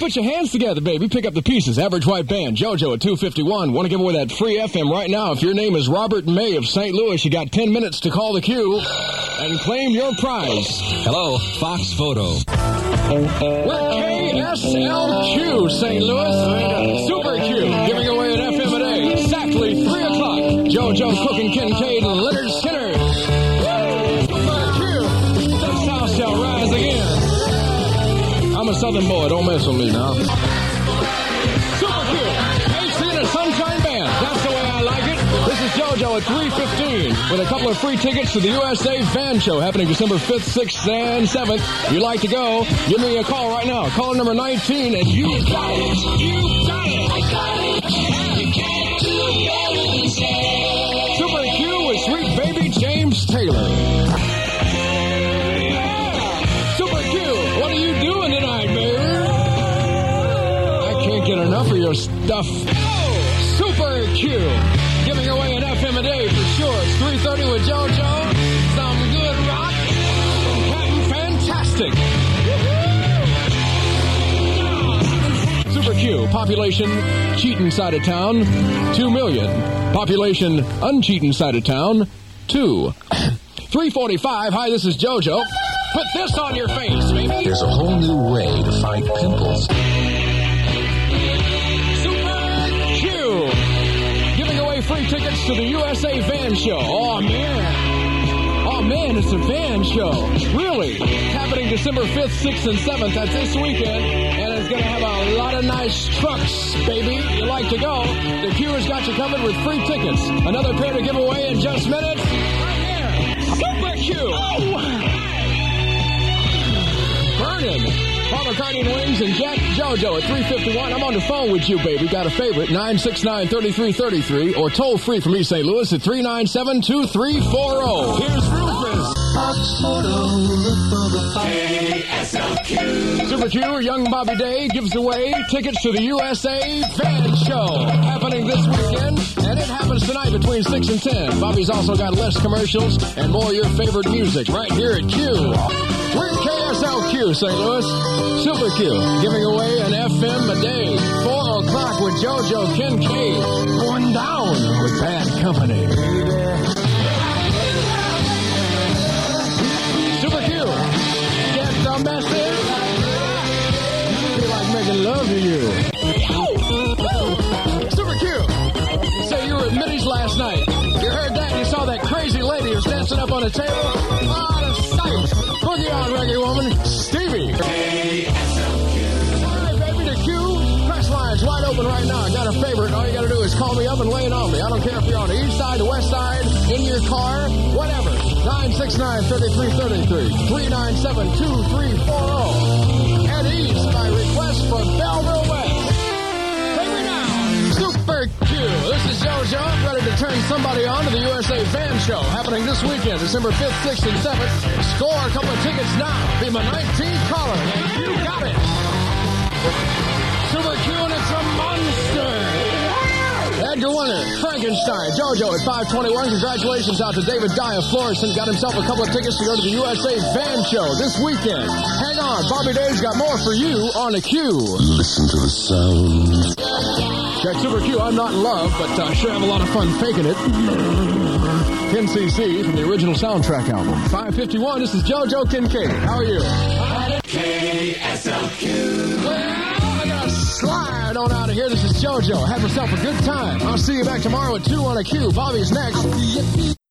put your hands together, baby. Pick up the pieces. Average White Band, JoJo at 251. Want to give away that free FM right now. If your name is Robert May of St. Louis, you got 10 minutes to call the queue and claim your prize. Hello, Fox Photo. We're KSLQ, St. Louis. Super Q, giving away an FM a day. Exactly 3 o'clock. JoJo, Cook and Kincaid, and Leonard Skinner. Super Q. The South shall rise again. I'm a Southern boy. Don't mess with me now. Super Q. AC and a Sunshine Band. That's the way I like it. This is JoJo at 3:15 with a couple of free tickets to the USA Fan Show happening December 5th, 6th, and 7th. If you'd like to go, give me a call right now. Call number 19 and you got it. You got it. I got it. You can't do better than say. Super Q with Sweet Baby James Taylor. Super Q, what are you doing tonight, baby? I can't get enough of your stuff. Super Q, giving away an FM a day for sure. It's 3:30 with JoJo. Some good rock from Captain Fantastic. Super Q, population cheating side of town, 2 million. Population uncheating side of town, 2. 3:45. Hi, this is JoJo. Put this on your face, baby. There's a whole new way to fight pimples. Super Q, giving away free tickets to the USA Van Show. Oh, man, it's a van show. Really? Happening December 5th, 6th, and 7th. That's this weekend. And it's going to have a lot of nice trucks, baby. You like to go? The Q has got you covered with free tickets. Another pair to give away in just minutes. Right here. Super Q. Oh! Burning. Paul McCartney and Wings and Jack JoJo at 3:51. I'm on the phone with you, baby. Got a favorite, 969-3333, or toll free from East St. Louis at 397-2340. Here's Rufus. Super Q, Young Bobby Day gives away tickets to the USA Fan Show happening this weekend, and it happens tonight between 6 and 10. Bobby's also got less commercials and more of your favorite music right here at Q. We're KSLQ, St. Louis. Super Q, giving away an FM a day. 4 o'clock with JoJo Kincaid. Going down with Bad Company. Super Q, get the message. I feel like making love to you. Super Q, say you were at Minnie's last night. You heard that and you saw that crazy lady who's dancing up on a table? Out of sight. Boogie on, reggae woman, Stevie. All right, baby, the Q press line's wide open right now. I got a favorite. All you got to do is call me up and lay it on me. I don't care if you're on the east side, the west side, in your car, whatever. 969-3333, 397-2340. Head east by request for Belleville West. Baby now, Super Q. This is JoJo, ready to turn somebody on to the USA Fan Show happening this weekend, December 5th, 6th, and 7th. Score a couple of tickets now. Be my 19th caller, and you got it. Super Q, and it's a monster. Edgar Winter, Frankenstein, JoJo at 521. Congratulations out to David Guy of Florissant. Got himself a couple of tickets to go to the USA Van Show this weekend. Hang on, Bobby Day's got more for you on the Q. Listen to the sound. Check Super Q, I'm not in love, but sure have a lot of fun faking it. Ken CC from the original soundtrack album. 551, this is JoJo Kincaid. How are you? KSLQ. Well, I got to slide on out of here. This is JoJo. Have yourself a good time. I'll see you back tomorrow at 2 on a Q. Bobby's next.